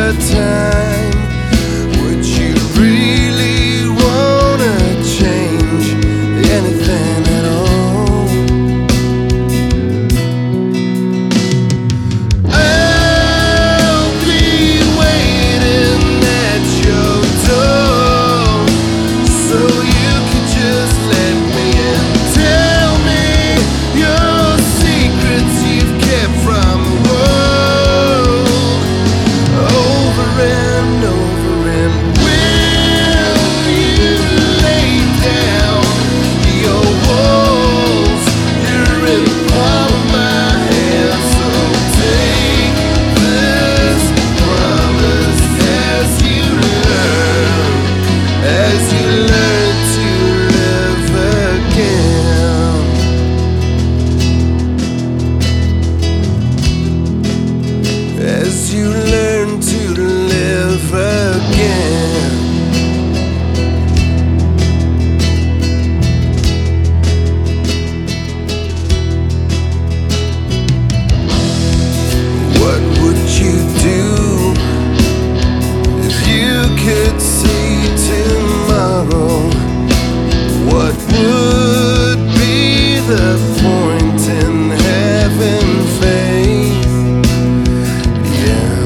the time. Would you really wanna change anything at all? I'll be waiting at your door, so you can just let me in. Tell me your secrets you've kept from the world. Over and over and will you lay down your walls? You're in the palm of my hand, so take this promise as you learn to live again. As you learn to live again. What would you do if you could see tomorrow? What would be the point in having faith? Yeah,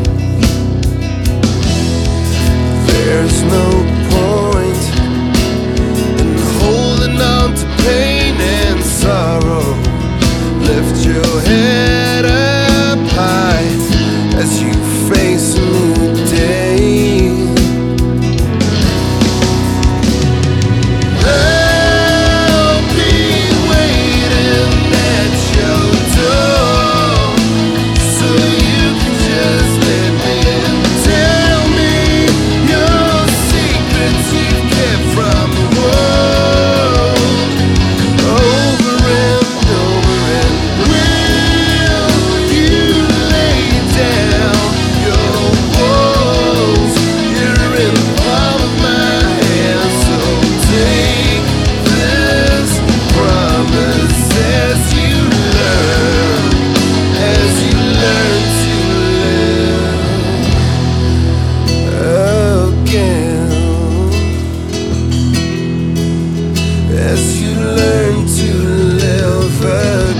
there's no point in holding on to pain and sorrow. Lift your head up high as you face a new day. I'll be waiting at your door, so you can just let me in. Tell me your secrets you've kept from the world. Over and over and will you lay down your walls? You're in the palm of my hand, so take this promise as you learn to live again. As you learn to live again.